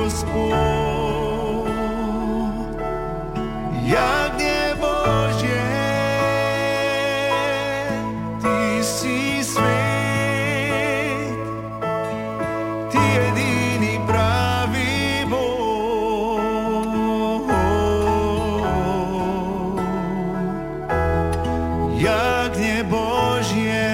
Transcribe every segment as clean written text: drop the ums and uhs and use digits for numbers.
Gospod, jagnje Božje, ti si svet, ti edini pravi Bog, jagnje Božje.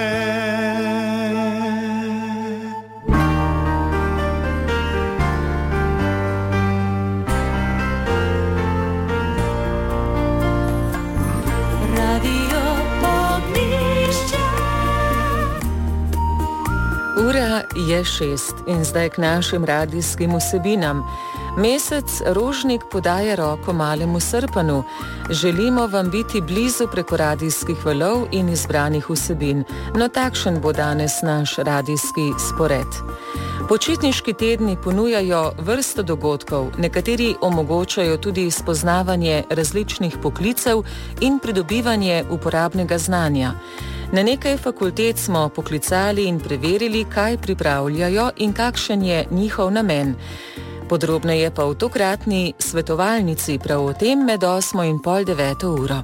Ura je 6 in zdaj k našim radijskim vsebinam. Mesec Rožnik podaja roko malemu Srpanu. Želimo vam biti blizu preko radijskih valov in izbranih vsebin. No, takšen bo danes naš radijski spored. Počitniški tedni ponujajo vrsto dogodkov, nekateri omogočajo tudi spoznavanje različnih poklicev in pridobivanje uporabnega znanja. Na nekaj fakultet smo poklicali in preverili, kaj pripravljajo in kakšen je njihov namen. Podrobneje pa v tokratni svetovalnici prav o tem med 8 in pol 9 uro.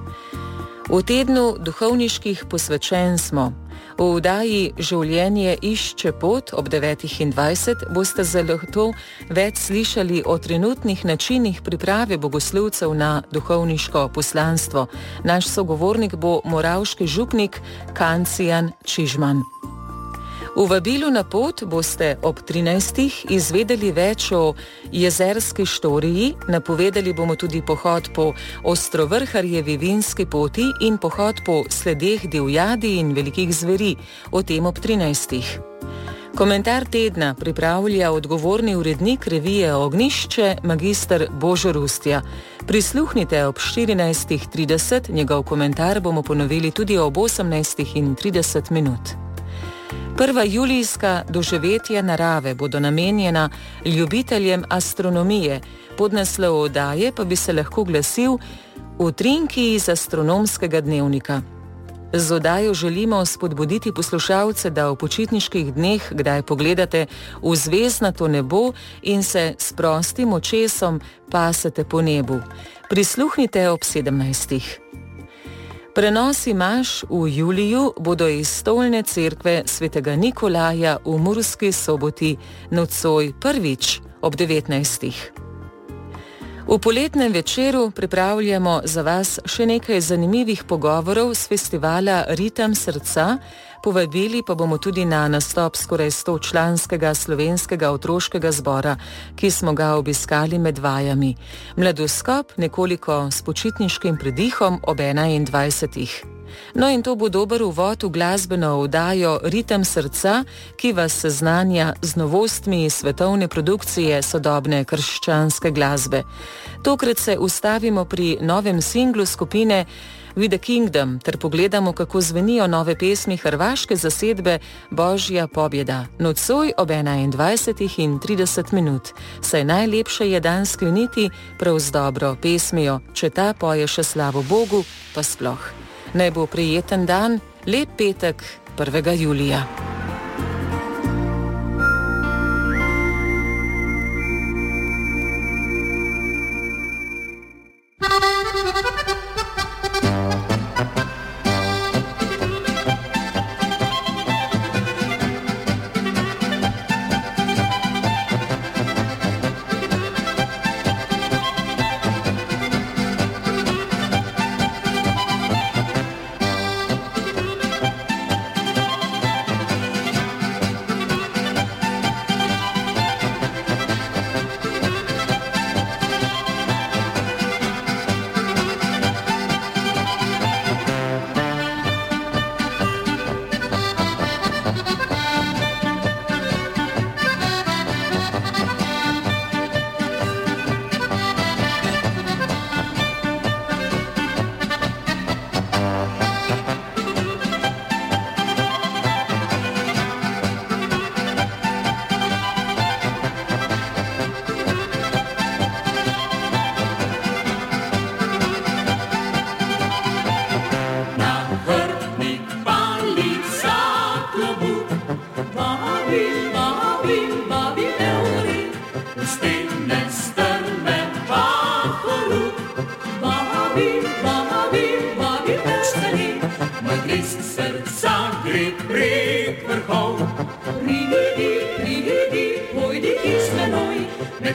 V tednu duhovniških posvečenj smo. V oddaji Življenje išče pot ob 9:20 boste zelo več slišali o trenutnih načinih priprave bogoslovcev na duhovniško poslanstvo. Naš sogovornik bo moravški župnik Kancijan Čižman. V vabilu na pot boste ob 13. izvedeli več o jezerski štoriji, napovedali bomo tudi pohod po Ostrovrharjevi vinski poti in pohod po sledeh divjadi in velikih zveri, o tem ob 13. Komentar tedna pripravlja odgovorni urednik revije Ognjišče, magister Božo Rustja. Prisluhnite ob 14:30, njegov komentar bomo ponovili tudi ob 18:30. Prva julijska doživetja narave bodo namenjena ljubiteljem astronomije, podnaslov oddaje pa bi se lahko glasil Utrinki iz astronomskega dnevnika. Z oddajo želimo spodbuditi poslušalce, da v počitniških dneh kdaj pogledate v zvezdnato nebo in se s prostim očesom pasete po nebu. Prisluhnite ob 17. Prenosi maš v juliju bodo iz stolne cerkve svetega Nikolaja v Murski Soboti nocoj prvič ob 19. V poletnem večeru pripravljamo za vas še nekaj zanimivih pogovorov s festivala Ritem srca, povabili pa bomo tudi na nastop skoraj 100-članskega slovenskega otroškega zbora, ki smo ga obiskali med vajami. Mladoskop nekoliko s počitniškim predihom ob 21. No in to bo dober uvod v glasbeno oddajo Ritem srca, ki vas seznanja z novostmi svetovne produkcije sodobne krščanske glasbe. Tokrat se ustavimo pri novem singlu skupine With the Kingdom ter pogledamo, kako zvenijo nove pesmi hrvaške zasedbe Božja pobjeda. Nocoj ob 21:30. Saj najlepše je dan skleniti prav z dobro pesmijo, če ta poje še slavo Bogu, pa sploh. Naj bo prijeten dan, lep petek 1. julija.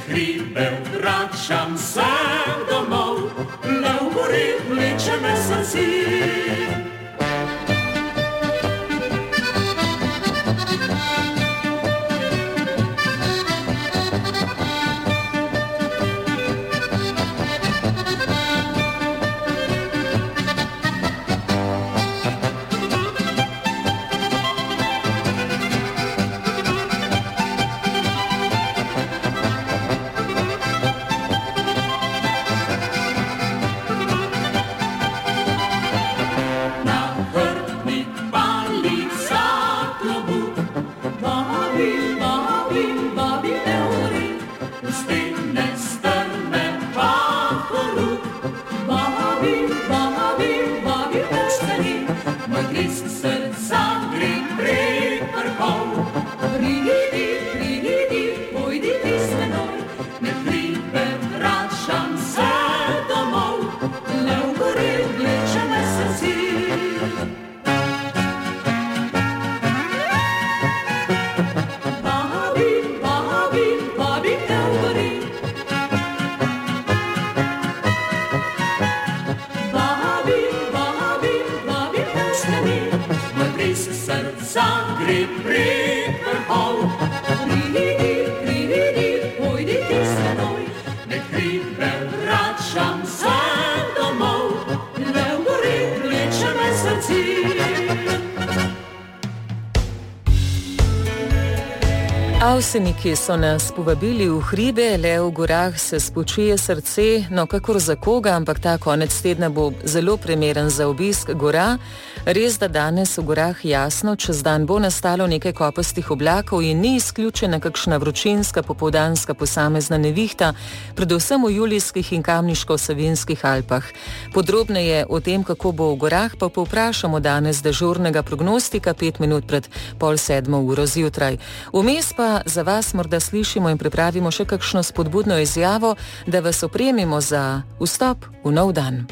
hribe vračam se domov, le v gori vleče me srci. Avseniki so nas povabili v hribe, le v gorah se spočije srce, no kakor za koga, ampak ta konec tedna bo zelo primeren za obisk gora. Res, da danes v gorah jasno, čez dan bo nastalo nekaj kopastih oblakov in ni izključena kakšna vročinska popoldanska posamezna nevihta, predvsem v Julijskih in Kamniško-Savinjskih Alpah. Podrobneje o tem, kako bo v gorah, pa povprašamo danes dežurnega prognostika 5 minut pred 6:30 zjutraj. Vmes pa za vas morda slišimo in pripravimo še kakšno spodbudno izjavo, da vas opremimo za vstop v nov dan.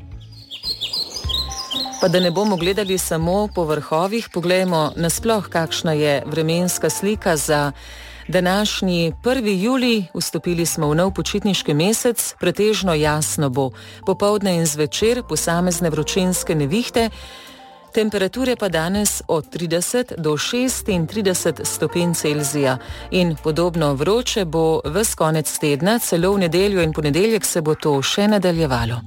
Pa da ne bomo gledali samo po vrhovih, poglejmo nasploh, kakšna je vremenska slika za današnji 1. julij. Vstopili smo v nov počitniški mesec, pretežno jasno bo. Popoldne in zvečer posamezne vročinske nevihte, temperature pa danes od 30 do 36 stopinj Celzija. In podobno vroče bo ves konec tedna, celo v nedeljo in ponedeljek se bo to še nadaljevalo.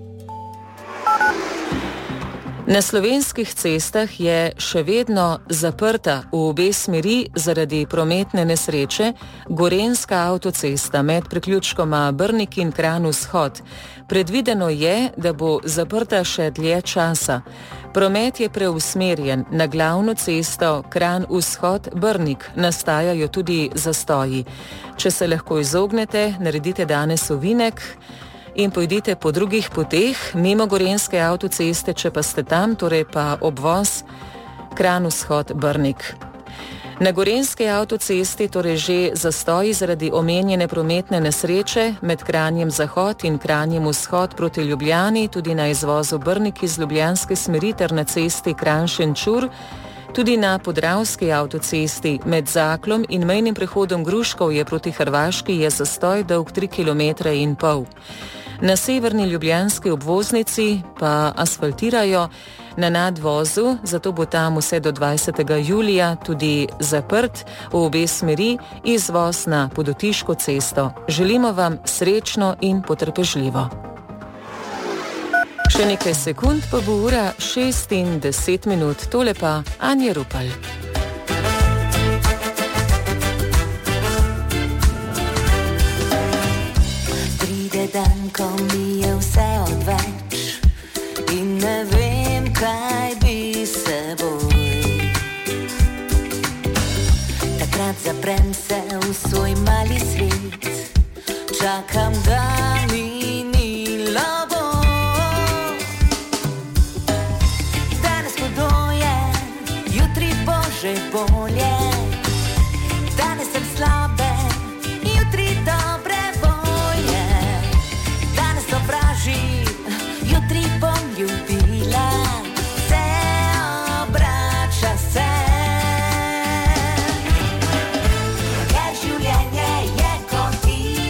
Na slovenskih cestah je še vedno zaprta v obe smeri zaradi prometne nesreče Gorenjska avtocesta med priključkoma Brnik in Kranj vzhod. Predvideno je, da bo zaprta še dlje časa. Promet je preusmerjen na glavno cesto Kranj vzhod Brnik, nastajajo tudi zastoji. Če se lahko izognete, naredite danes ovinek in pojdite po drugih poteh mimo Gorenjske avtoceste, če pa ste tam, torej pa obvoz Kranj vzhod Brnik. Na Gorenjski avtocesti torej že zastoji zaradi omenjene prometne nesreče med Kranjem zahod in Kranjem vzhod proti Ljubljani, tudi na izvozu Brnik iz ljubljanske smeri ter na cesti Kranj-Šenčur. Tudi na Podravski avtocesti med Zaklom in mejnim prehodom Gruškovje proti Hrvaški je zastoj dolg 3,5 km. Na severni ljubljanski obvoznici pa asfaltirajo na nadvozu, zato bo tam vse do 20. julija tudi zaprt v obe smeri izvoz na Podotiško cesto. Želimo vam srečno in potrpežljivo. Še nekaj sekund pa bo ura 6:10. Tole pa Anja Rupel. Dan, ko mi je vse odveč in ne vem, kaj bi se boj. Takrat zaprem se v svoj mali svet, čakam, da minilo bo. Danes hudo je, jutri bo že bolje. Danes sem slabe, jutri dobre. Jutri bom ljubila, se obrača se. Ker življenje je kot ti.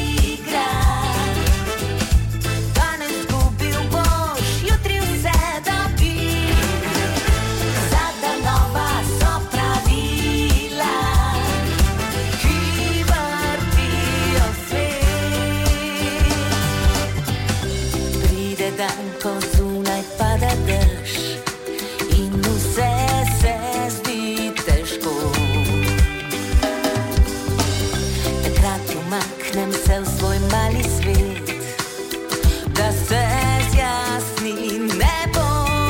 umaknem se v svoj mali svet, da se zjasni nebo.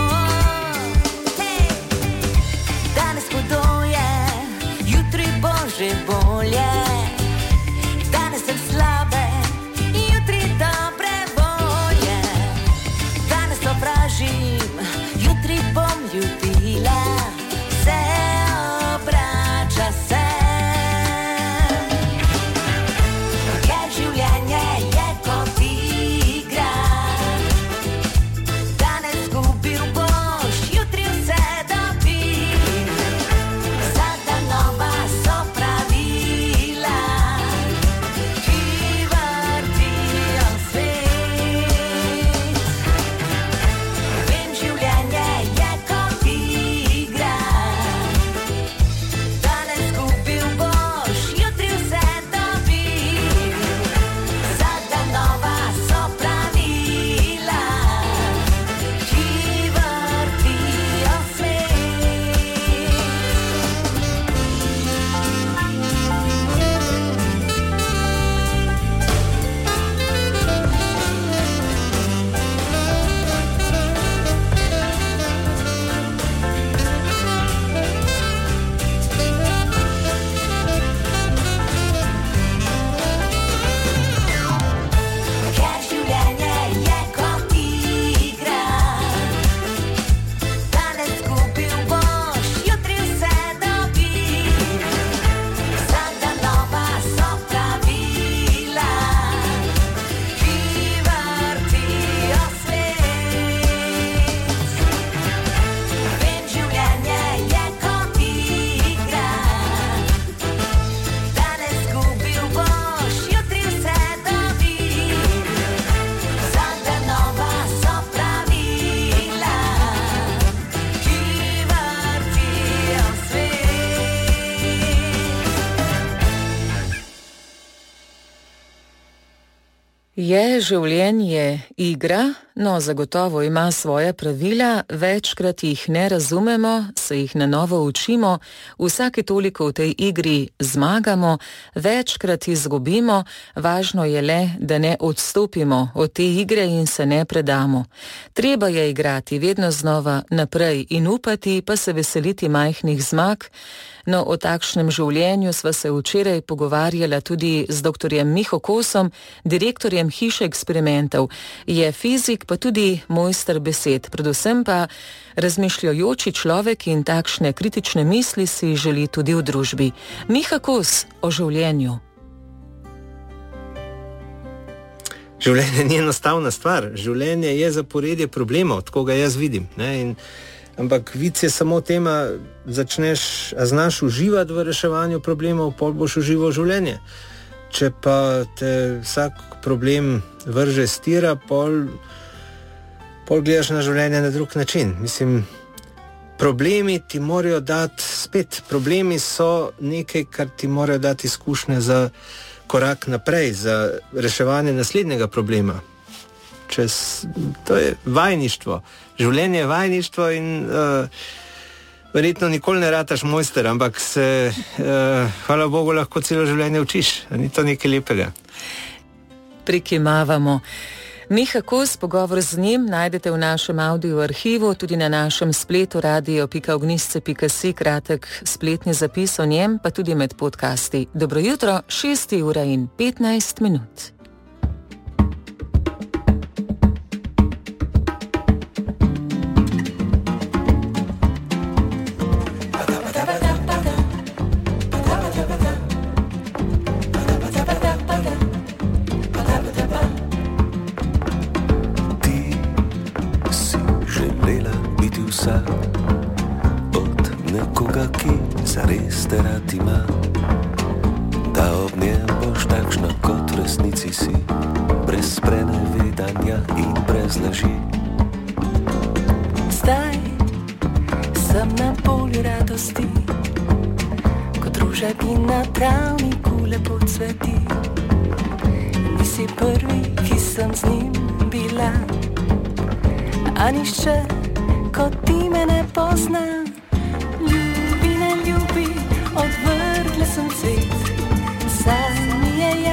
Hey! Danes hudo je, jutri bo že bolje. Danes sem slabe, jutri dobre volje. Danes sovražim, jutri bom ljubila. Vse obrača se. Je življenje igra? No, zagotovo ima svoja pravila, večkrat jih ne razumemo, se jih na novo učimo, vsake toliko v tej igri zmagamo, večkrat izgubimo, važno je le, da ne odstopimo od te igre in se ne predamo. Treba je igrati vedno znova naprej in upati, pa se veseliti majhnih zmag. No, o takšnem življenju sva se včeraj pogovarjala tudi z doktorjem Miho Kosom, direktorjem Hiše eksperimentov. Je fizik, pa tudi mojster besed, predvsem pa razmišljajoči človek in takšne kritične misli si želi tudi v družbi. Miha Kos o življenju. Življenje ni enostavna stvar. Življenje je zaporedje problemov, tako ga jaz vidim. Ampak vic je samo tema, znaš uživati v reševanju problemov, pol boš užival življenje. Če pa te vsak problem vrže stira, pol gledaš na življenje na drug način. Mislim, problemi ti morajo dati spet. Problemi so nekaj, kar ti morajo dati izkušnje za korak naprej, za reševanje naslednjega problema. To je vajništvo. Življenje je vajništvo in verjetno nikoli ne rataš mojster, ampak se, hvala Bogu, lahko celo življenje učiš. Ni to nekaj lepega. Prikimavamo. Miha Kos, pogovor z njim najdete v našem audio arhivu, tudi na našem spletu radio.ognisce.si, kratek spletni zapis o njem, pa tudi med podcasti. Dobro jutro, 6:15. Od nekoga, ki zares te rad ima, da ob njem boš takšna kot v resnici si, brez sprenevedanja in brez laži. Zdaj sem na polju radosti, kot ruža, ki na travniku lepo cveti. Nisi prvi, ki sem z njim bila, a nišče kot ti me ne pozna. Ljubi, ne ljubi, odvrgla sem cvet. Saj mi je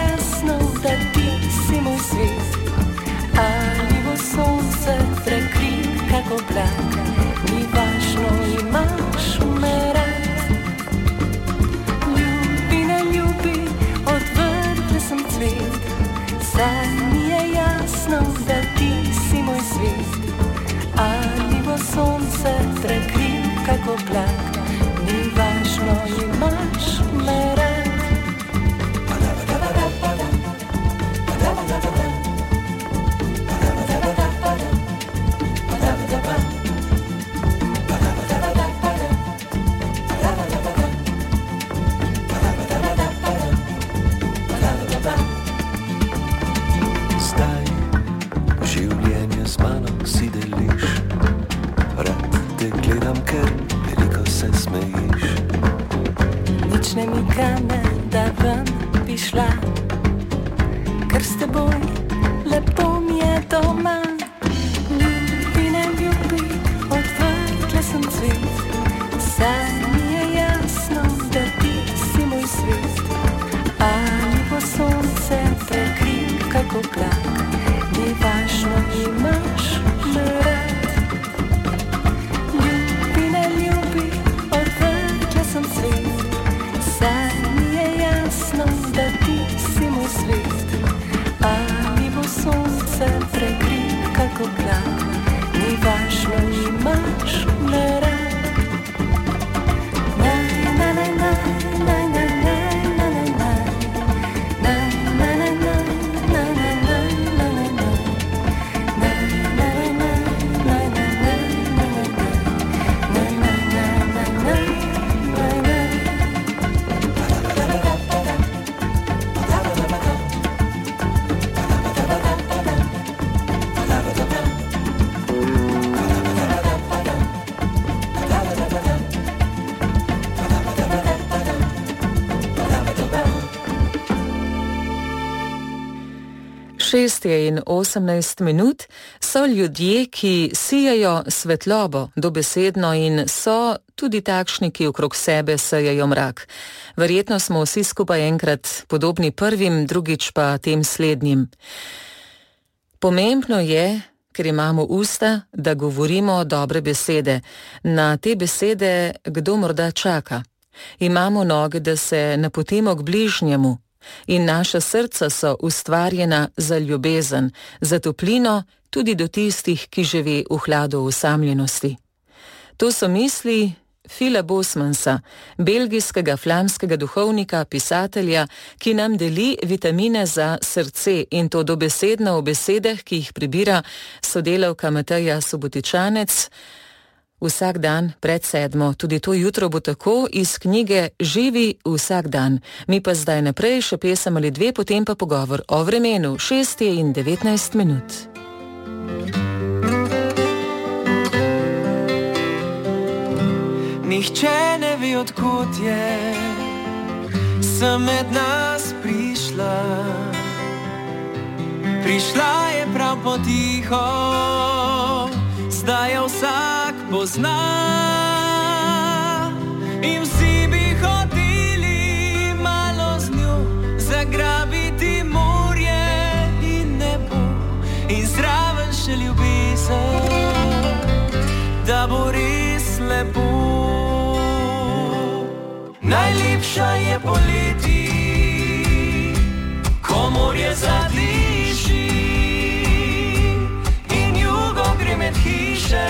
Sad mi je jasno, da ti si moj svet. Ali bo sonce prekril kako plak, ni važno, imaš me rad. Ne mika me, da ven bi šla, ker s teboj lepo mi je doma. Ljubi, ne ljubi, odvrgla sem cvet. Sad mi je jasno, da ti si moj svet. Ali bo sonce prekril kako plak, ni važno, imaš me rad. Ljubi, ne ljubi, odvrgla sem cvet. Sad mi je jasno, da ti si moj svet. Ali bo sonce prekril kako plak, ni važno, imaš me rad. Je in 18 minut, so ljudje, ki sijajo svetlobo dobesedno in so tudi takšni, ki okrog sebe sejajo mrak. Verjetno smo vsi skupaj enkrat podobni prvim, drugič pa tem slednjim. Pomembno je, ker imamo usta, da govorimo dobre besede. Na te besede kdo morda čaka. Imamo noge, da se napotimo k bližnjemu. In naša srca so ustvarjena za ljubezen, za toplino, tudi do tistih, ki živi v hladu osamljenosti. To so misli Phila Bosmansa, belgijskega flamskega duhovnika, pisatelja, ki nam deli vitamine za srce in to dobesedno v besedah, ki jih prebira sodelavka Mateja Subotičanec. Vsak dan pred 7, tudi to jutro bo tako, iz knjige Živi vsak dan. Mi pa zdaj naprej še pesem ali dve, potem pa pogovor o vremenu. 6:19 minut. Nihče ne ve, odkud je, sem med nas prišla. Prišla je prav potiho, zdaj jo vsak pozna. In vsi bi hoteli malo z njo zagrabiti morje in nebo in zraven še ljubezen, da bo res lepo. Najlepša je poleti, ko morje zadiši in jugo gre med hiše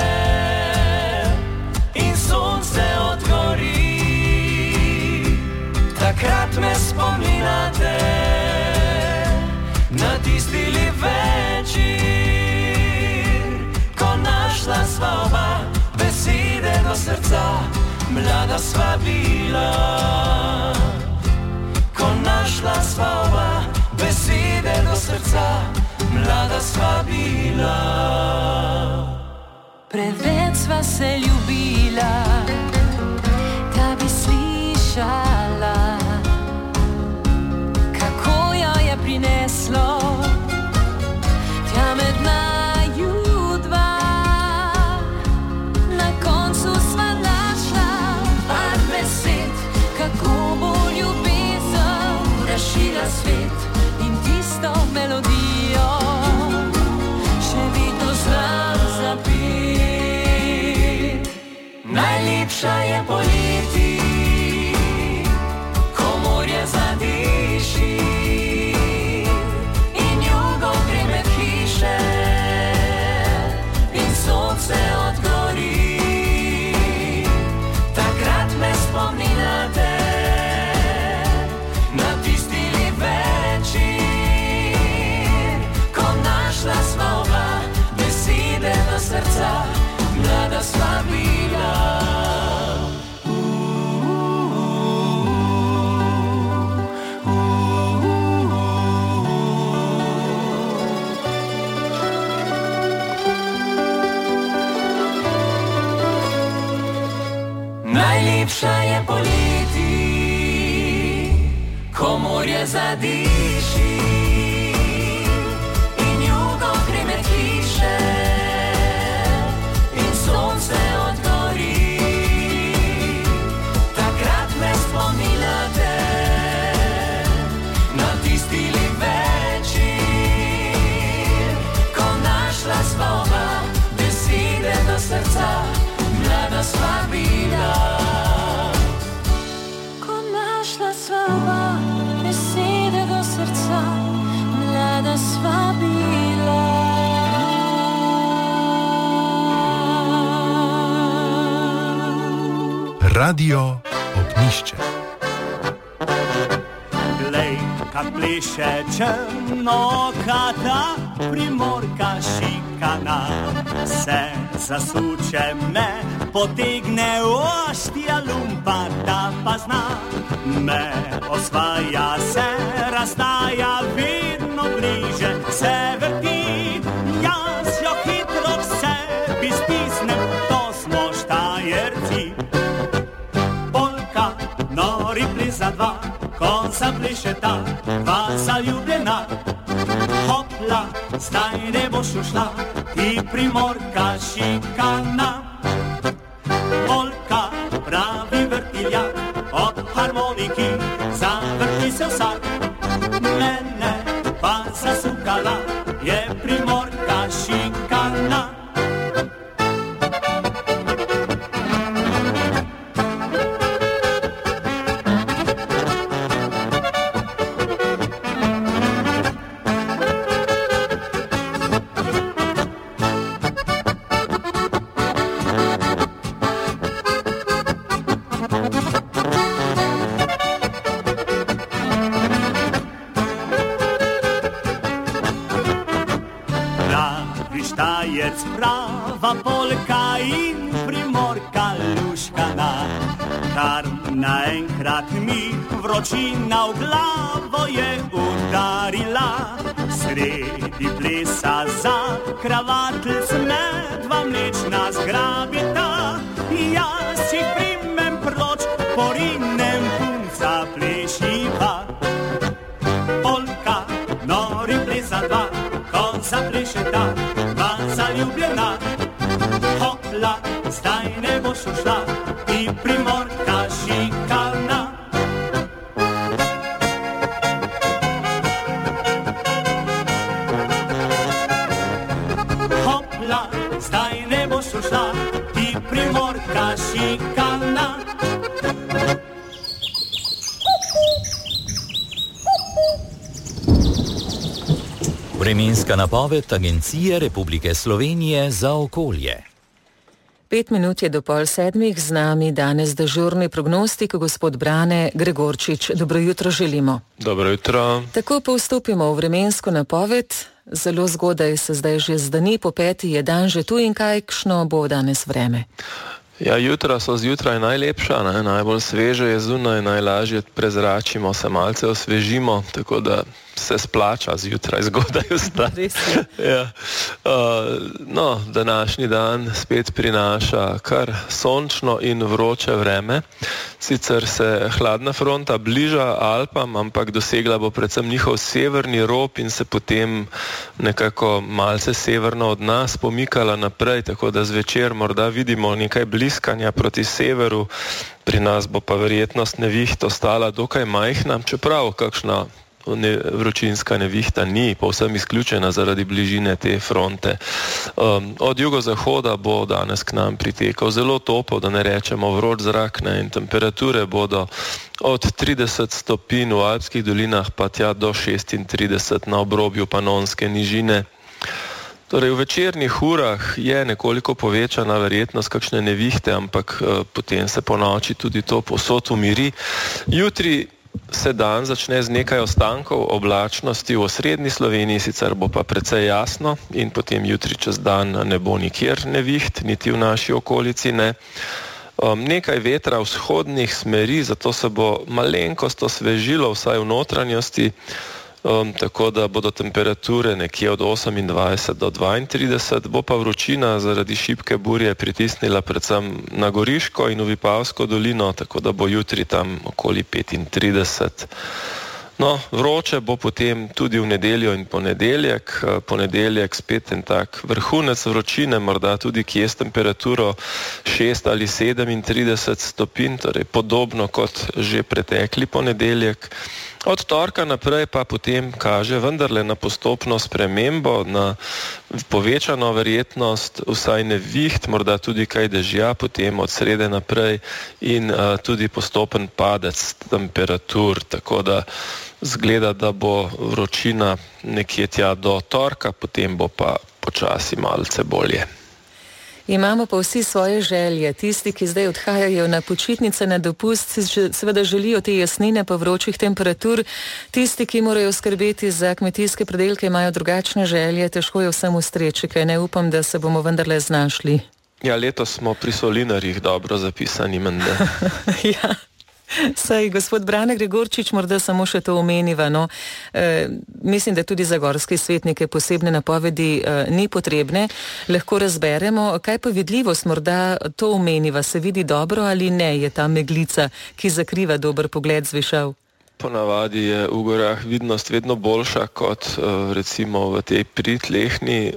in sonce odgori. Takrat me spominate na tisti lep večer, ko našla sva oba besede do srca, mlada sva bila. Ko našla sva oba besede do srca, mlada sva bila. Preveč sva se ljubila, da bi slišala, kako jo je prineslo tja med naju dva. Na koncu sva našla par besed, kako bo ljubezen rešila svet in tisto melodijo še vedno znam zapet. Najlepša je poleti, ko morje zadiši in jugo morje zadiši in jugo kreme hiše in sonce odgori. Takrat me spominjate na tisti lep večer, ko našla sva oba besede do srca, mlada sva bila. Ko našla sva oba besede do srca, mlada sva bila. Radio Ognjišče. Glej, kak pleše črnokata, Primorka šikana. Se zasuče me, potegne oštja lumpa, da pa zna. Me osvaja, se razdaja, vedno bliže se vrti. Jaz jo hitro k sebi stisnem, to smo Štajerci. Polka, nori ples za dva, ko zaplešeta dva zaljubljena. Hopla, zdaj ne boš ušla, ti Primorka šikana. Polka, pravi vrtiljak, ob harmoniki zavrti se vsak. Mene pa zasukala je Primorka šikana. Prava polka in Primorka luškana, kar naenkrat mi vročina v glavo je udarila. Sredi plesa za kravatelj me dva mlečna zgrabita. Jaz jih primem proč, porinem punca plešiva. Polka, nori ples za dva, ko zaplešeta zaljubljena. Hopla, zdaj ne boš ušla, ti Primorka šikana. Hopla, zdaj ne boš ušla, ti Primorka šikana. Vremenska napoved Agencije Republike Slovenije za okolje. 5 minut je do 6:30, z nami danes dežurni prognostik gospod Brane Gregorčič. Dobro jutro želimo. Dobro jutro. Tako pa vstopimo v vremensko napoved. Zelo zgodaj se zdaj že zdani, po 5. je dan že tu in kakšno bo danes vreme? Ja, jutra so zjutraj najlepša, ne? Najbolj sveže je zunaj, najlažje prezračimo, se malce osvežimo, tako da se splača zjutraj zgodaj vstati. Ja. No, današnji dan spet prinaša kar sončno in vroče vreme. Sicer se hladna fronta bliža Alpam, ampak dosegla bo predvsem njihov severni rob in se potem nekako malce severno od nas pomikala naprej, tako da zvečer morda vidimo nekaj bliskanja proti severu. Pri nas bo pa verjetnost neviht ostala dokaj majhna, čeprav kakšna vročinska nevihta ni povsem izključena zaradi bližine te fronte. Od jugozahoda bo danes k nam pritekal zelo topel, da ne rečemo vroč zrak, ne, in temperature bodo od 30 stopinj v alpskih dolinah pa tja do 36 na obrobju Panonske nižine. Torej, v večernih urah je nekoliko povečana verjetnost kakšne nevihte, ampak potem se po noči tudi to povsod umiri. Jutri se dan začne z nekaj ostankov oblačnosti v osrednji Sloveniji, sicer bo pa precej jasno in potem jutri čez dan ne bo nikjer neviht, niti v naši okolici ne. Nekaj vetra vzhodnih smeri, zato se bo malenkost osvežilo vsaj v notranjosti, tako da bodo temperature nekje od 28 do 32, bo pa vročina zaradi šibke burje pritisnila predvsem na Goriško in v Vipavsko dolino, tako da bo jutri tam okoli 35. No, vroče bo potem tudi v nedeljo in ponedeljek spet en tak vrhunec vročine, morda tudi kje s temperaturo 6 ali 37 stopinj, torej podobno kot že pretekli ponedeljek. Od torka naprej pa potem kaže vendarle na postopno spremembo, na povečano verjetnost vsaj neviht, morda tudi kaj dežja, potem od srede naprej in tudi postopen padec temperatur, tako da zgleda, da bo vročina nekje tja do torka, potem bo pa počasi malce bolje. Imamo pa vsi svoje želje. Tisti, ki zdaj odhajajo na počitnice, na dopust, seveda želijo te jasnine pa vročih temperatur. Tisti, ki morajo skrbeti za kmetijske pridelke, imajo drugačne želje. Težko je vsem ustreči, kaj ne upam, da se bomo vendarle znašli. Ja, letos smo pri solinarjih dobro zapisani, menda. Ja. Saj, gospod Brane Gregorčič, morda samo še to omeniva. No. Mislim, da tudi za gorske svetnike posebne napovedi ni potrebne. Lahko razberemo, kaj pa vidljivost, morda to omeniva, se vidi dobro ali ne, je ta meglica, ki zakriva dober pogled z višav. Ponavadi je v gorah vidnost vedno boljša kot recimo v tej pritlehni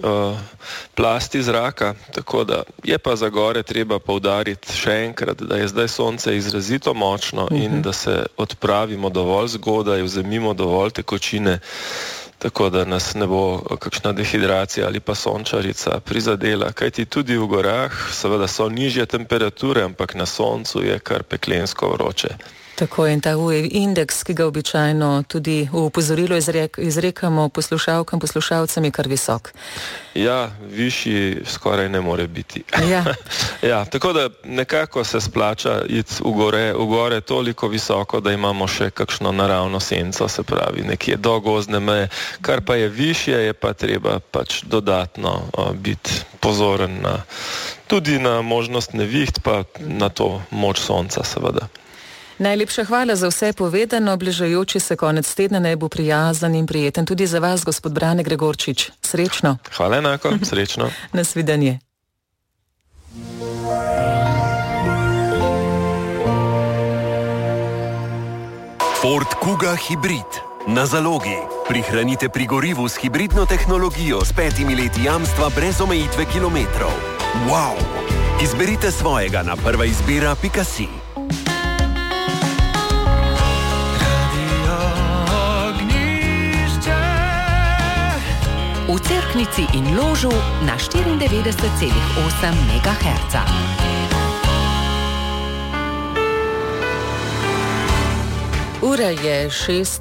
plasti zraka, tako da je pa za gore treba poudariti še enkrat, da je zdaj sonce izrazito močno in da se odpravimo dovolj zgodaj, vzemimo dovolj tekočine, tako da nas ne bo kakšna dehidracija ali pa sončarica prizadela, kajti tudi v gorah seveda so nižje temperature, ampak na soncu je kar peklensko vroče. Tako in ta indeks, ki ga običajno tudi v opozorilu izrekamo poslušalkam, poslušalcem, je kar visok. Ja, višji skoraj ne more biti. Ja. Ja, tako da nekako se splača iti v gore toliko visoko, da imamo še kakšno naravno senco, se pravi nekje do gozdne meje. Kar pa je višje, je pa treba pač dodatno biti pozoren tudi na možnost neviht, pa na to moč sonca seveda. Najlepša hvala za vse povedano, bližajoči se konec tedna naj bo prijazen in prijeten tudi za vas, gospod Brane Gregorčič. Srečno. Hvala enako, srečno. Nasvidenje. Ford Kuga Hybrid. Na zalogi. Prihranite pri gorivu s hibridno tehnologijo s 5 leti jamstva brez omejitve kilometrov. Wow! Izberite svojega na prvaizbira.si. V Cerknici in Ložu na 94,8 MHz. Ura je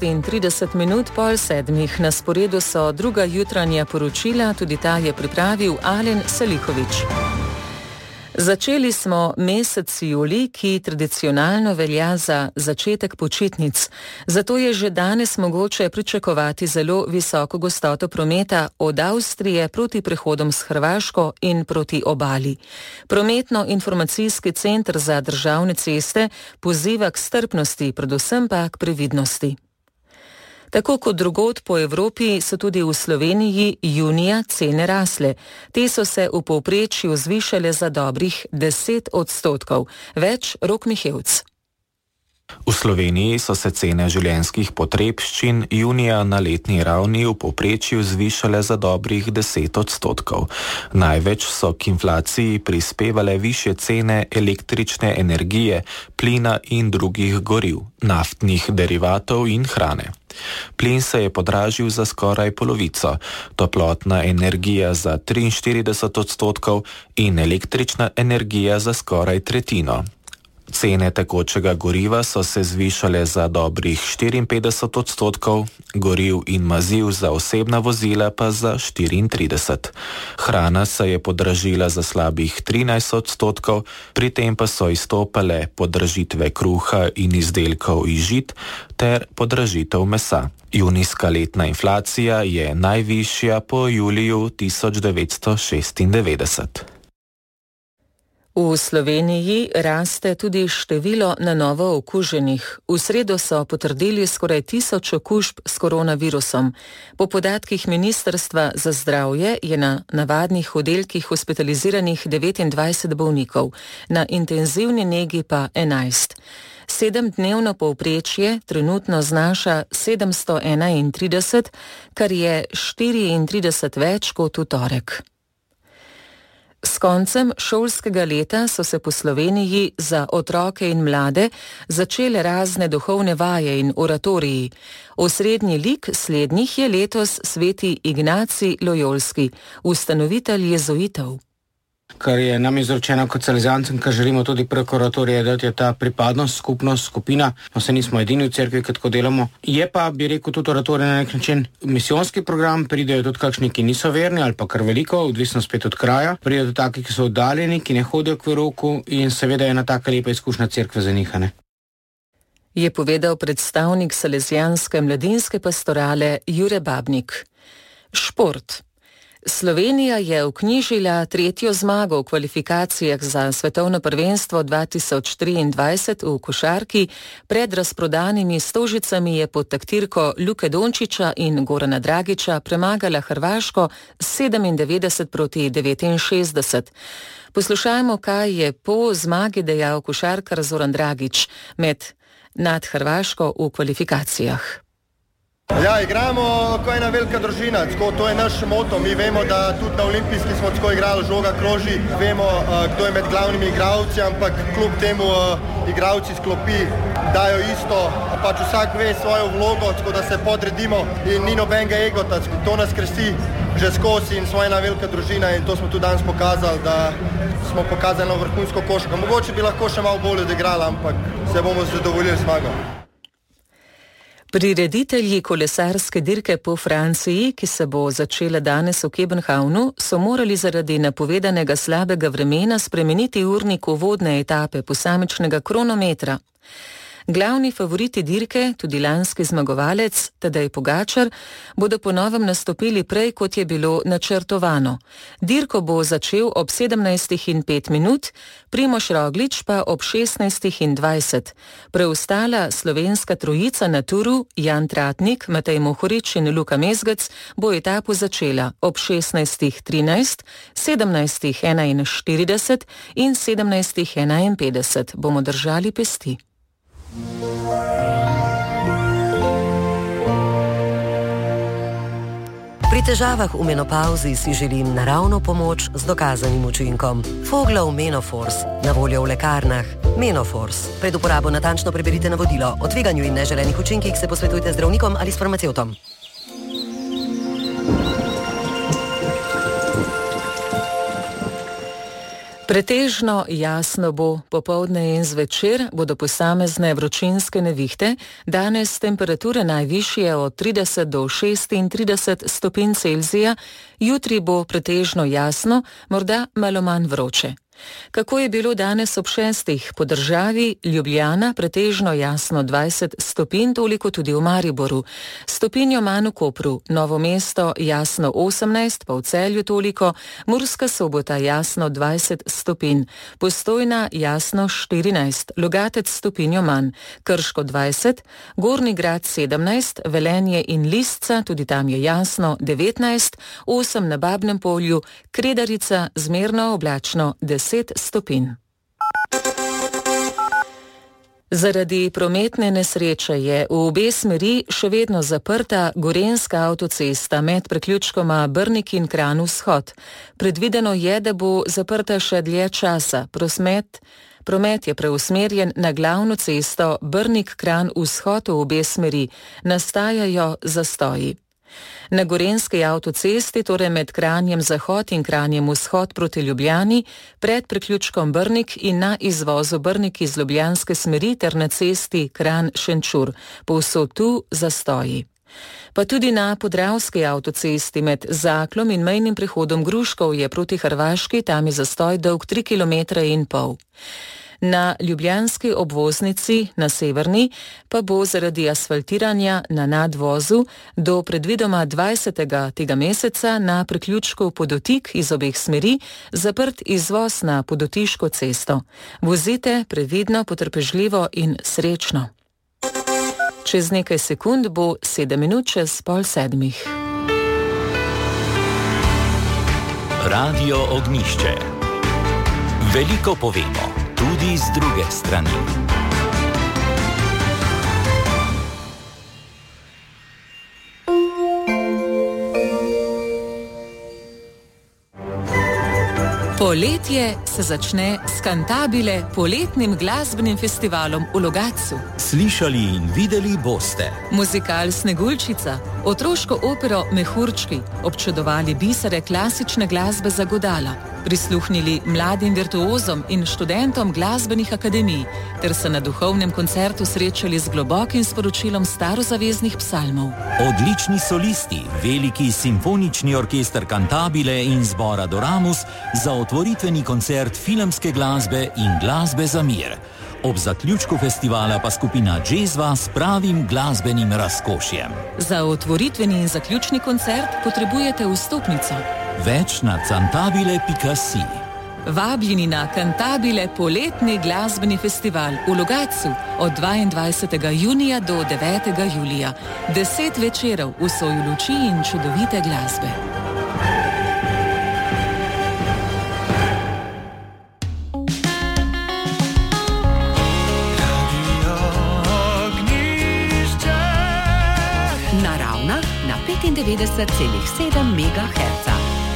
36:30 Na sporedu so druga jutranja poročila, tudi ta je pripravil Alen Selikovič. Začeli smo mesec julij, ki tradicionalno velja za začetek počitnic. Zato je že danes mogoče pričakovati zelo visoko gostoto prometa od Avstrije proti prehodom s Hrvaško in proti obali. Prometno-informacijski center za državne ceste poziva k strpnosti, predvsem pa k previdnosti. Tako kot drugod po Evropi so tudi v Sloveniji junija cene rasle. Te so se v povprečju zvišale za dobrih 10%. Več Rok Mihevc. V Sloveniji so se cene življenjskih potrebščin junija na letni ravni v povprečju zvišale za dobrih 10%. Največ so k inflaciji prispevale višje cene električne energije, plina in drugih goriv, naftnih derivatov in hrane. Plin se je podražil za skoraj polovico, toplotna energija za 43% in električna energija za skoraj tretjino. Cene tekočega goriva so se zvišale za dobrih 54%, goriv in maziv za osebna vozila pa za 34%. Hrana se je podražila za slabih 13%, pri tem pa so izstopale podražitve kruha in izdelkov iz žit ter podražitev mesa. Junijska letna inflacija je najvišja po juliju 1996. V Sloveniji raste tudi število na novo okuženih. V sredo so potrdili skoraj 1000 okužb s koronavirusom. Po podatkih Ministrstva za zdravje je na navadnih oddelkih hospitaliziranih 29 bolnikov, na intenzivni negi pa 11. 7-dnevno povprečje trenutno znaša 731, kar je 34 več kot v torek. S koncem šolskega leta so se po Sloveniji za otroke in mlade začele razne duhovne vaje in oratoriji. Osrednji lik slednjih je letos sveti Ignacij Lojolski, ustanovitelj jezuitov. Kar je nam izročeno kot salezijancem, kar želimo tudi preko oratorije dati, je ta pripadnost, skupnost, skupina. No, se nismo edini v cerkvi, ki tako delamo. Je pa, bi rekel, tudi oratorija na nek način misijonski program, pridejo tudi kakšni, ki niso verni ali pa kar veliko, odvisno spet od kraja. Pridejo tudi taki, ki so oddaljeni, ki ne hodijo k verouku in seveda je ena taka lepa izkušnja cerkve za njih, ne? Je povedal predstavnik salezijanske mladinske pastorale Jure Babnik. Šport. Slovenija je vknjižila 3. zmago v kvalifikacijah za svetovno prvenstvo 2023 v košarki. Pred razprodanimi Stožicami je pod taktirko Luke Dončića in Gorana Dragića premagala Hrvaško 97-69. Poslušajmo, kaj je po zmagi dejal košarkar Zoran Dragić nad Hrvaško v kvalifikacijah. Ja, igramo kot ena velika družina, to je naš moto. Mi vemo, da tudi na olimpijski smo tako igrali, žoga kroži, vemo, kdo je med glavnimi igralci, ampak kljub temu igralci s klopi dajo isto, pač vsak ve svojo vlogo, tako da se podredimo in ni nobenega egota, to nas krasi že skozi in smo ena velika družina in to smo tudi danes pokazali, da smo pokazali na vrhunsko košarko. Mogoče bi lahko še malo bolje odigrali, ampak se bomo zadovoljili zmago. Prireditelji kolesarske dirke po Franciji, ki se bo začela danes v Kebenhavnu, so morali zaradi napovedanega slabega vremena spremeniti urnik uvodne etape posamičnega kronometra. Glavni favoriti dirke, tudi lanski zmagovalec Tadej Pogačar, bodo po novem nastopili prej, kot je bilo načrtovano. Dirko bo začel ob 17:05, Primož Roglič pa ob 16:20. Preostala slovenska trojica na turu, Jan Tratnik, Matej Mohorič in Luka Mezgec, bo etapo začela ob 16:13, 17:41 in 17:51. Bomo držali pesti. Pri težavah v menopauzi si želim naravno pomoč z dokazanim učinkom. Foglov Menofors, na voljo v lekarnah. Menofors. Pred uporabo natančno preberite navodilo. O tveganju in neželenih učinkih se posvetujte z zdravnikom ali s farmacevtom. Pretežno jasno bo, popoldne in zvečer bodo posamezne vročinske nevihte, danes temperature najvišje od 30 do 36 stopinj Celzija, jutri bo pretežno jasno, morda malo manj vroče. Kako je bilo danes ob 6? Po državi Ljubljana pretežno jasno 20 stopinj, toliko tudi v Mariboru. Stopinjo manj v Kopru, Novo mesto jasno 18, pa v Celju toliko, Murska Sobota jasno 20 stopinj, Postojna jasno 14, Logatec stopinjo manj, Krško 20, Gornji Grad 17, Velenje in Lisca, tudi tam je jasno 19, 8 na Babnem Polju, Kredarica zmerno oblačno 10 stopinj. Zaradi prometne nesreče je v obe smeri še vedno zaprta gorenjska avtocesta med priključkoma Brnik in Kranj vzhod. Predvideno je, da bo zaprta še dlje časa. Promet je preusmerjen na glavno cesto Brnik-Kranj vzhod v obe smeri. Nastajajo zastoji. Na gorenjski avtocesti, torej med Kranjem zahod in Kranjem vzhod proti Ljubljani, pred priključkom Brnik in na izvozu Brnik iz ljubljanske smeri ter na cesti Kranj-Šenčur. Povsod tu zastoji. Pa tudi na podravski avtocesti med Zaklom in mejnim prehodom Gruškov je proti Hrvaški, tam je zastoj dolg 3,5 km. Na ljubljanski obvoznici na severni pa bo zaradi asfaltiranja na nadvozu do predvidoma 20. tega meseca na priključku Podotik iz obeh smeri zaprt izvoz na Podotiško cesto. Vozite previdno, potrpežljivo in srečno. Čez nekaj sekund bo 6:07. Radio Ognjišče. Veliko povemo. Tudi z druge strani. Poletje se začne s Cantabile, poletnim glasbenim festivalom v Logatcu. Slišali in videli boste Muzikal Sneguljčica, otroško opero Mehurčki, občudovali bisere klasične glasbe za godala, prisluhnili mladim virtuozom in študentom glasbenih akademij, ter se na duhovnem koncertu srečali z globokim sporočilom starozaveznih psalmov. Odlični solisti, veliki simfonični orkester Cantabile in zbor Adoramus za otvoritveni koncert filmske glasbe in glasbe za mir. Ob zaključku festivala pa skupina Džezva s pravim glasbenim razkošjem. Za otvoritveni in zaključni koncert potrebujete vstopnico. Več na cantabile.si. Vabljeni na Cantabile poletni glasbeni festival v Logatcu od 22. junija do 9. julija. 10 večerov v soju luči in čudovite glasbe. Naravna na 95,7 MHz.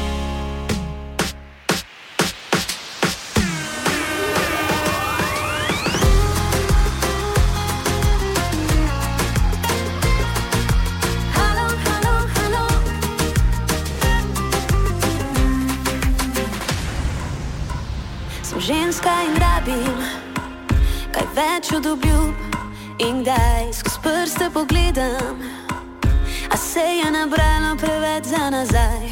Ženska in rabim kaj več od obljub in kdaj skozi prste pogledam, a se je nabralo preveč za nazaj.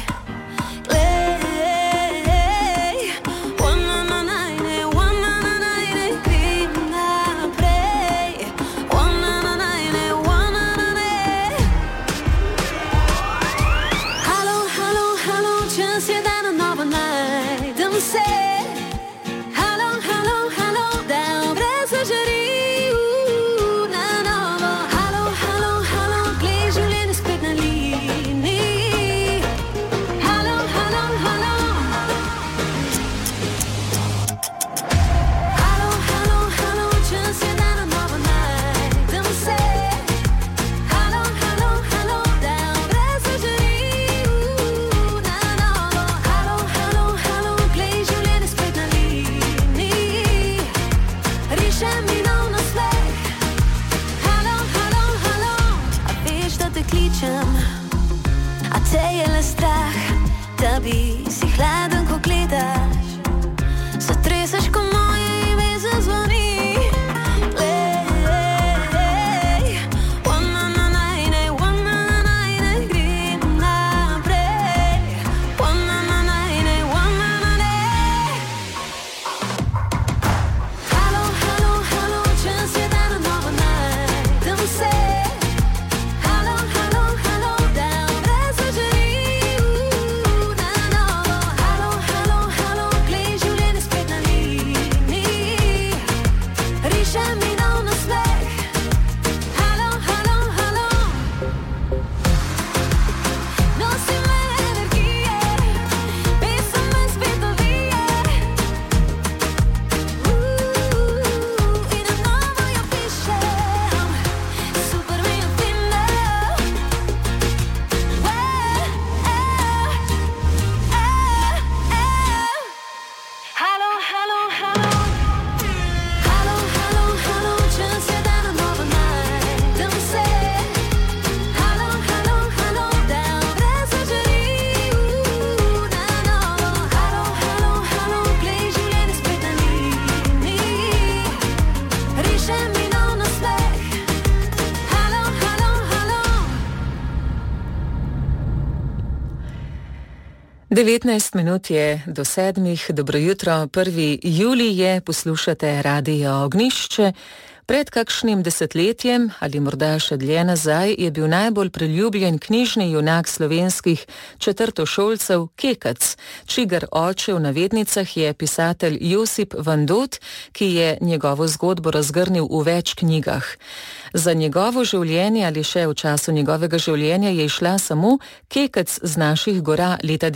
Devetnajst minut je do 7. Dobro jutro, 1. julij je, poslušate Radio Ognjišče. Pred kakšnim desetletjem ali morda še dlje nazaj je bil najbolj priljubljen knjižni junak slovenskih četrtošolcev Kekac, čigar oče v navednicah je pisatelj Josip Vandot, ki je njegovo zgodbo razgrnil v več knjigah. Za njegovo življenje ali še v času njegovega življenja je išla samo Kekac z naših gora leta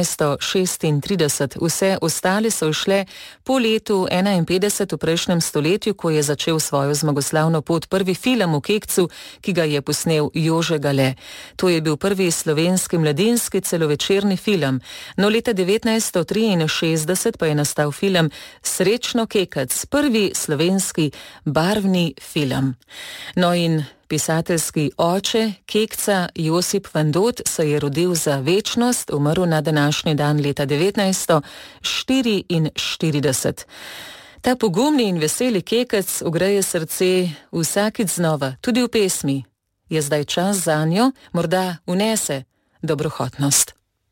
1936. Vse ostale so šle po letu 51 v prejšnjem stoletju, ko je začel svojo svojo zmagoslavno pot prvi film o Kekcu, ki ga je posnel Jože Gale. To je bil prvi slovenski mladinski celovečerni film. No, leta 1963 pa je nastal film Srečno Kekec, prvi slovenski barvni film. No in pisateljski oče Kekca Josip Vandot se je rodil za večnost, umrl na današnji dan leta 1944. Ta pogumni in veseli Kekec ogreje srce vsakič znova, tudi v pesmi. Je zdaj čas zanjo, morda vnese dobrohotnost.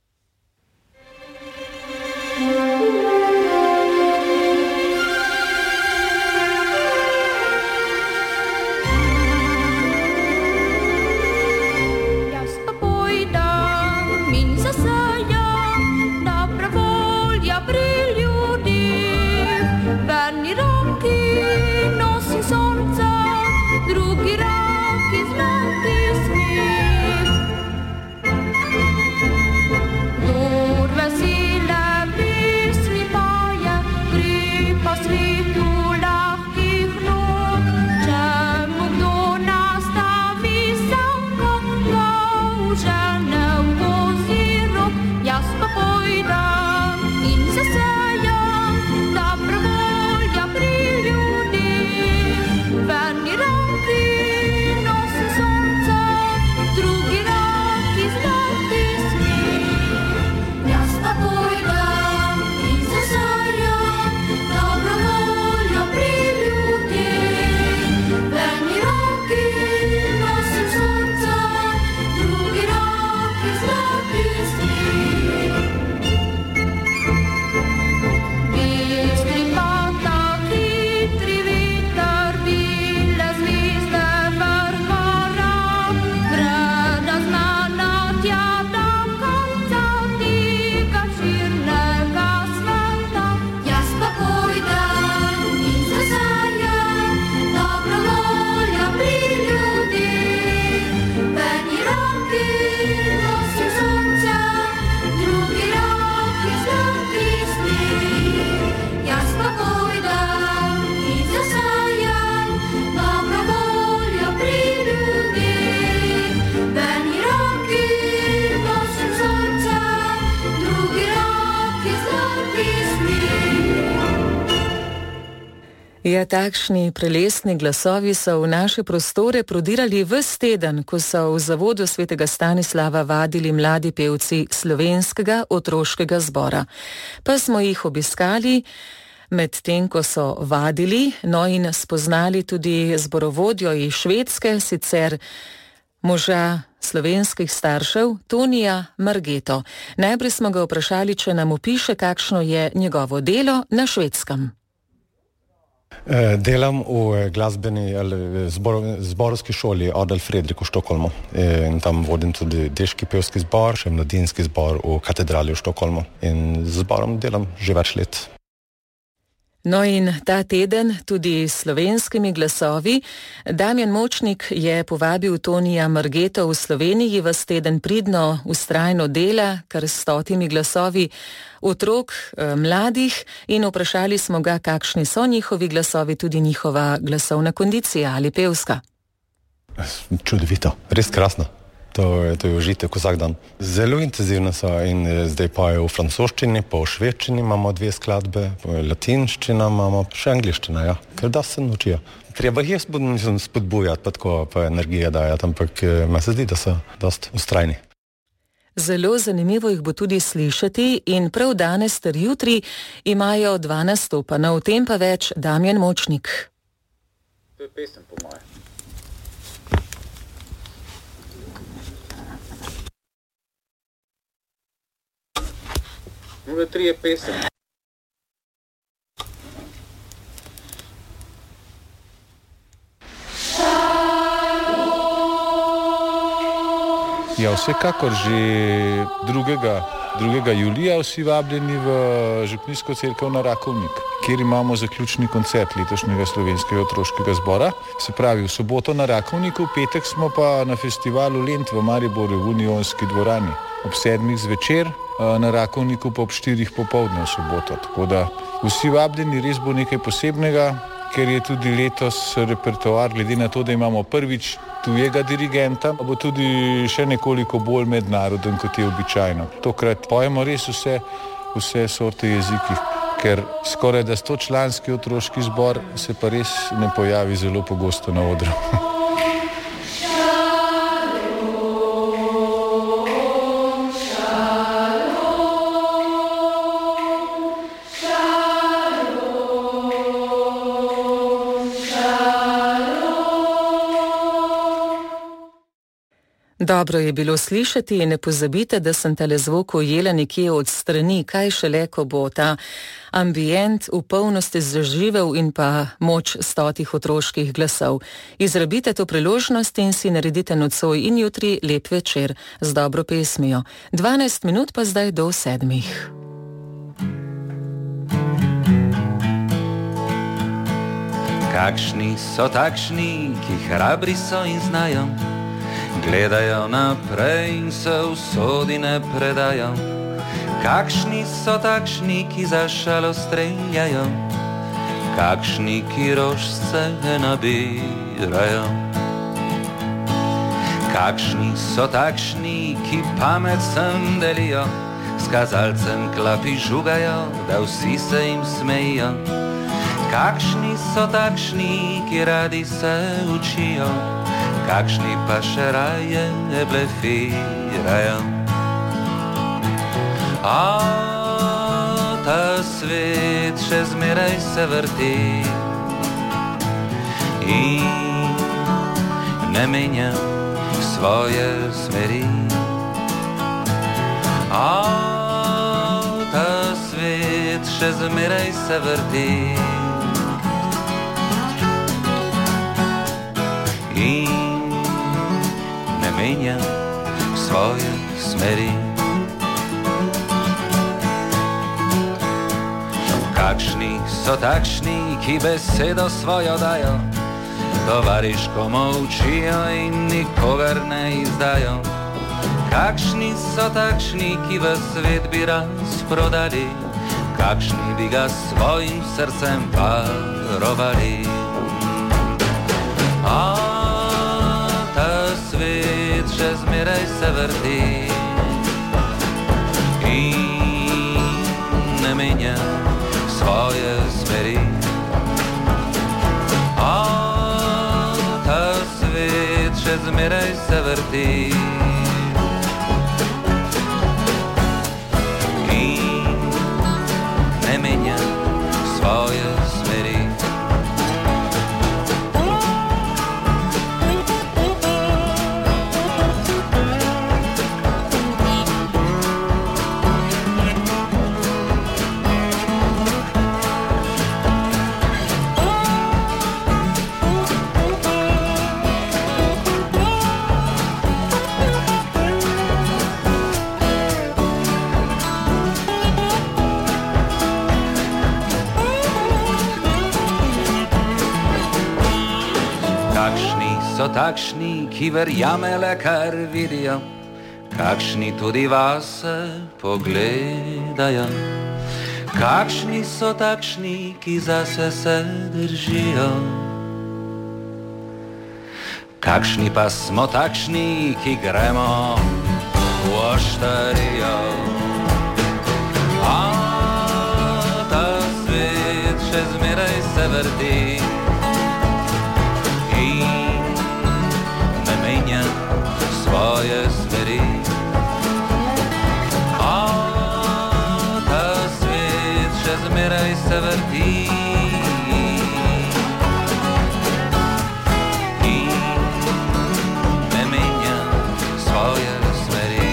Ja, takšni prelesni glasovi so v naše prostore prodirali ves teden, ko so v zavodu svetega Stanislava vadili mladi pevci slovenskega otroškega zbora. Pa smo jih obiskali med tem, ko so vadili, no in spoznali tudi zborovodjo iz Švedske, sicer moža slovenskih staršev, Tonija Margeto. Najprej smo ga vprašali, če nam opiše, kakšno je njegovo delo na Švedskem. Delam v glasbeni zborovski šoli Adolf Fredrik v Štokholmu in tam vodim tudi deški pevski zbor, še mladinski zbor v katedrali v Štokholmu in z zborom delam že več let. No in ta teden tudi slovenskimi glasovi. Damjan Močnik je povabil Tonija Margeto v Sloveniji, ves teden pridno, vztrajno dela, kar s 100 glasovi otrok, mladih, in vprašali smo ga, kakšni so njihovi glasovi, tudi njihova glasovna kondicija ali pevska. Čudovito, res krasno. To je užitek vsak dan. Zelo intenzivno so in zdaj pojejo v francoščini, pa v švedščini imamo 2 skladbe, po latinščina imamo, še angliščina, ja, ker da se naučijo. Treba jih spodbujati, pa tako pa energije dajati, ampak me se zdi, da so dost ustrajni. Zelo zanimivo jih bo tudi slišati in prav danes ter jutri imajo 2 nastopa, no v tem pa več Damjan Močnik. To je pesem po moje. Mnogo 3 je pesem. Ja, vsekakor že 2. julija vsi vabljeni v Župnijsko cerkev na Rakovnik, kjer imamo zaključni koncert letošnjega slovenskega otroškega zbora. Se pravi, v soboto na Rakovniku, v petek smo pa na festivalu Lent v Mariboru v Unionski dvorani. Ob 7 zvečer, na Rakovniku pa ob 4 popoldne v soboto. Tako da vsi vabljeni, res bo nekaj posebnega ker je tudi letos repertoar, glede na to, da imamo prvič tujega dirigenta, bo tudi še nekoliko bolj mednaroden, kot je običajno. Tokrat pojemo res vse sorte jezikih, ker skoraj da 100-članski otroški zbor se pa res ne pojavi zelo pogosto na odru. Dobro je bilo slišati in ne pozabite, da sem tale zvok ujela nekje od strani, kaj šele, ko bo ta ambient v polnosti zaživel in pa moč 100 otroških glasov. Izrabite to priložnost in si naredite nocoj in jutri lep večer z dobro pesmijo. 12 minut pa zdaj do 7. Kakšni so takšni, ki hrabri so in znajo, gledajo naprej in se usodi ne predajo. Kakšni so takšni, ki za šalo streljajo, kakšni, ki rožce nabirajo. Kakšni so takšni, ki pamet sem delijo, s kazalcem klapi žugajo, da vsi se jim smejijo. Kakšni so takšni, ki radi se učijo, kakšni pa še raje blefirajo. A ta svet še zmeraj se vrti in ne menja svoje smeri. A ta svet še zmeraj se vrti in ne menja svoje smeri. Kakšni so takšni, ki besedo svojo dajo, tovariško molčijo in nikogar ne izdajo. Kakšni so takšni, ki v svet bi razprodali, kakšni bi ga svojim srcem parovali. A ta svet še zmeraj se vrti in ne menja svoje smeri. A ta svet še zmeraj se vrti in ne menja svoje smeri. So takšni, ki verjamele, kar vidijo, kakšni tudi vase pogledajo. Kakšni so takšni, ki zase se držijo, kakšni pa smo takšni, ki gremo v oštarijo. A ta svet še zmeraj se vrti svoje smeri. A ta svet še zmeraj se vrti in ne menja svoje smeri.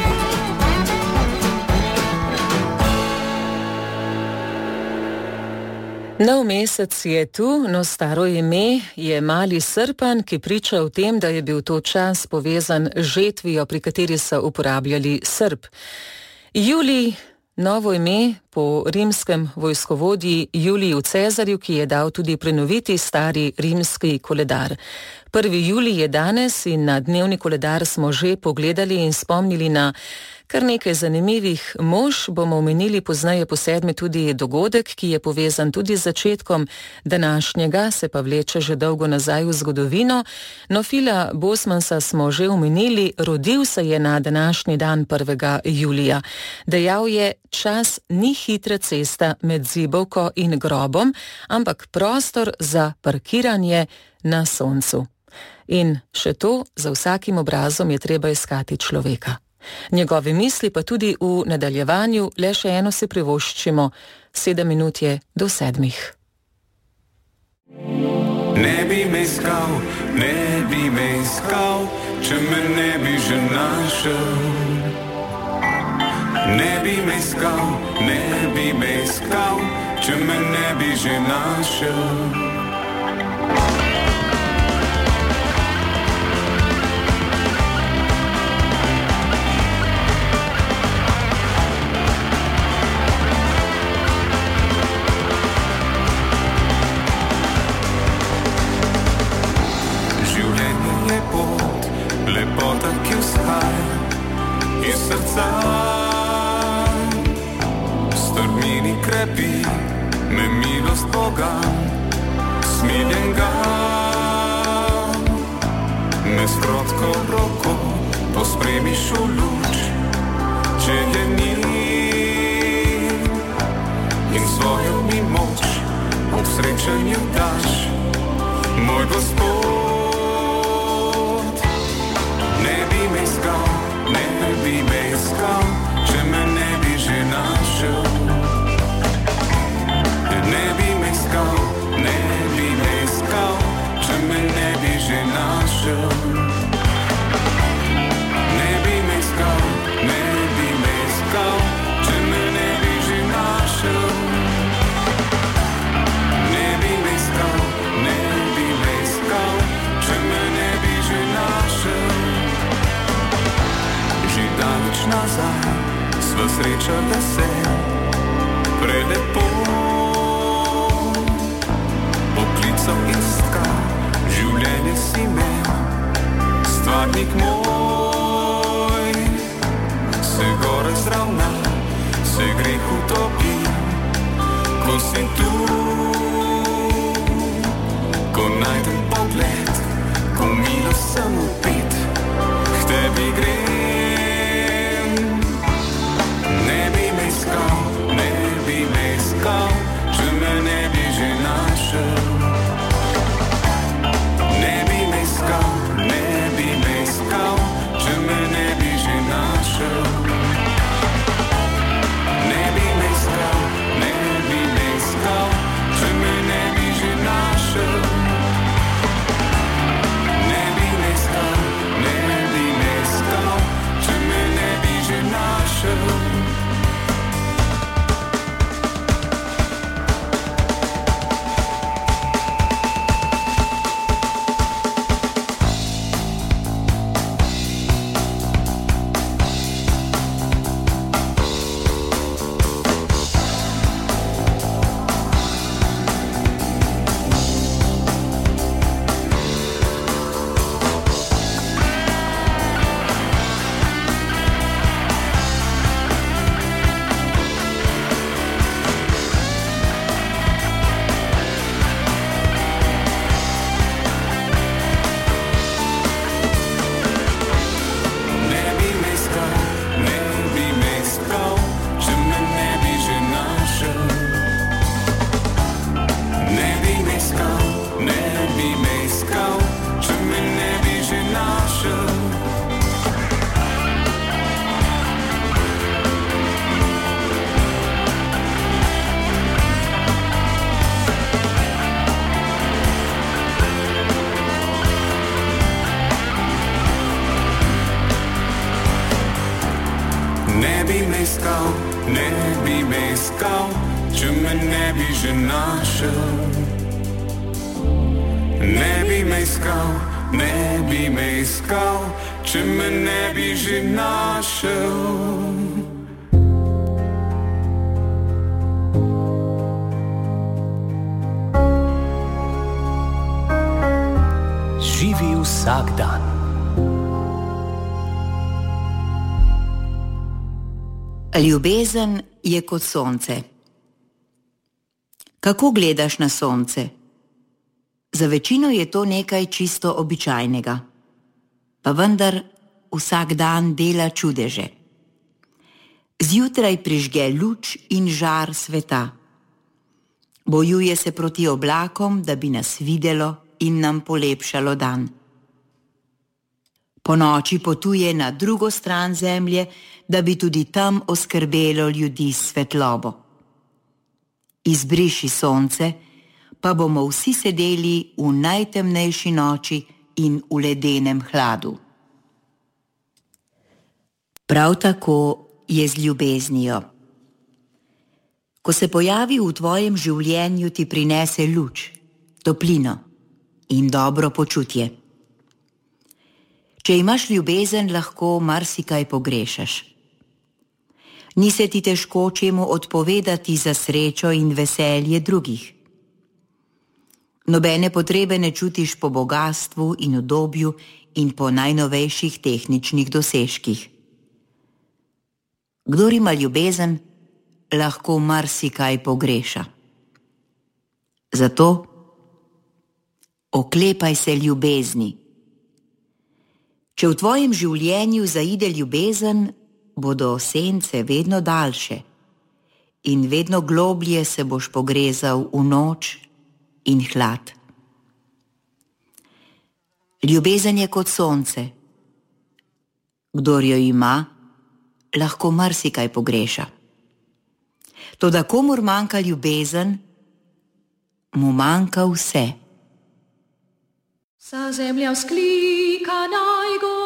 Nov mesec je tu, no staro ime je Mali Srpan, ki priča o tem, da je bil to čas povezan z žetvijo, pri kateri so uporabljali srp. Julij, novo ime po rimskem vojskovodji Juliju Cezarju, ki je dal tudi prenoviti stari rimski koledar. 1. julij je danes in na dnevni koledar smo že pogledali in spomnili na Kar nekaj zanimivih mož bomo omenili pozneje po 7. tudi dogodek, ki je povezan tudi z začetkom današnjega, se pa vleče že dolgo nazaj v zgodovino. No, Phila Bosmansa smo že omenili, rodil se je na današnji dan 1. julija. Dejal je, čas ni hitra cesta med zibovko in grobom, ampak prostor za parkiranje na soncu. In še to, za vsakim obrazom je treba iskati človeka. Njegove misli pa tudi v nadaljevanju, le še eno si privoščimo, 7 minut je do 7. Ne bi me iskal, če me ne bi že našel. Ne bi me iskal, če me ne bi že našel. Lepota, ki vzhaja iz srca, strmini krepi me milost Boga, smiljen ga, me s krotko roko pospremiš v luč, če je ni, in svojo mi moč ob srečanju daš, moj Gospod. Ne bi me iskal, če me ne bi že našel. Ne bi me iskal, če me ne bi že našel. Ne bi me iskal, če me ne bi že našel. Ne bi me iskal, če me ne bi že našel. Daleč nazaj sva srečala se, prelepo poklical in stkal, življenje si imel, stvarnik moj, se gore zravna, se greh utopi, ko si tu, ko najdem pogled, ko milost sem upet, k tebi grem. Če me ne bi že našel. Ne bi me iskal, če me ne bi že našel. Ne bi me iskal, če me ne bi že našel. Ne bi me iskal, če me ne bi že našel. če me ne bi že našel. Ne bi me iskal, ne bi me iskal, če me ne bi že našel. Živi vsak dan. Ljubezen je kot sonce. Kako gledaš na sonce? Za večino je to nekaj čisto običajnega. Pa vendar vsak dan dela čudeže. Zjutraj prižge luč in žar sveta. Bojuje se proti oblakom, da bi nas videlo in nam polepšalo dan. Po noči potuje na drugo stran zemlje, da bi tudi tam oskrbelo ljudi s svetlobo. Izbriši sonce, pa bomo vsi sedeli v najtemnejši noči in v ledenem hladu. Prav tako je z ljubeznijo. Ko se pojavi v tvojem življenju, ti prinese luč, toplino in dobro počutje. Če imaš ljubezen, lahko marsikaj pogrešaš. Ni se ti težko čemu odpovedati za srečo in veselje drugih. Nobene potrebe ne čutiš po bogastvu in udobju in po najnovejših tehničnih dosežkih. Kdor ima ljubezen, lahko marsikaj pogreša. Zato oklepaj se ljubezni. Če v tvojem življenju zaide ljubezen, bodo sence vedno daljše in vedno globlje se boš pogrezal v noč in hlad. Ljubezen je kot sonce. Kdor jo ima, lahko marsikaj pogreša. Toda komur manjka ljubezen, mu manjka vse. Sa zemlja vzklika najgor.